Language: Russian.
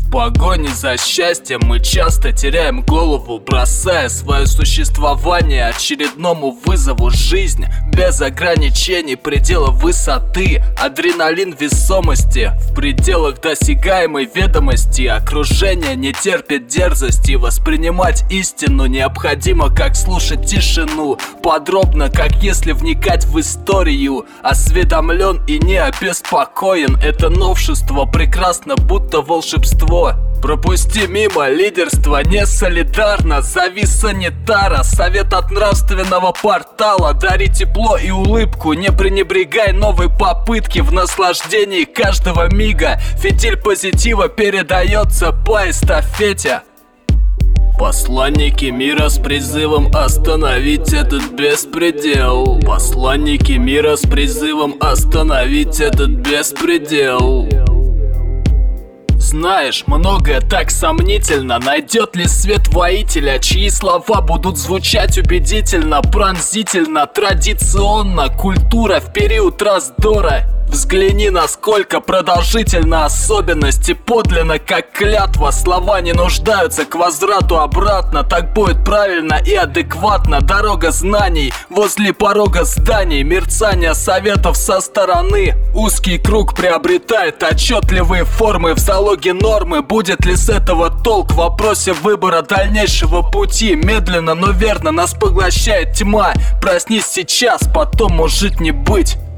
В погоне за счастьем мы часто теряем голову, бросая свое существование очередному вызову. Жизнь без ограничений, предела высоты, адреналин весомости в пределах досягаемой ведомости. Окружение не терпит дерзости, воспринимать истину необходимо, как слушать тишину. Подробно, как если вникать в историю, осведомлен и не обеспокоен. Это новшество прекрасно, будто волшебство. Пропусти мимо, лидерство не солидарно. Зови санитара, совет от нравственного портала. Дари тепло и улыбку, не пренебрегай новой попытки. В наслаждении каждого мига фитиль позитива передается по эстафете. Посланники мира с призывом остановить этот беспредел. Посланники мира с призывом остановить этот беспредел. Знаешь, многое так сомнительно. Найдет ли свет воителя, чьи слова будут звучать убедительно, пронзительно, традиционно? Культура в период раздора. Взгляни, насколько продолжительна особенность и подлинно, как клятва. Слова не нуждаются к возврату обратно. Так будет правильно и адекватно. Дорога знаний возле порога зданий. Мерцание советов со стороны. Узкий круг приобретает отчетливые формы. В залоге нормы. Будет ли с этого толк в вопросе выбора дальнейшего пути? Медленно, но верно нас поглощает тьма. Проснись сейчас, потом может не быть.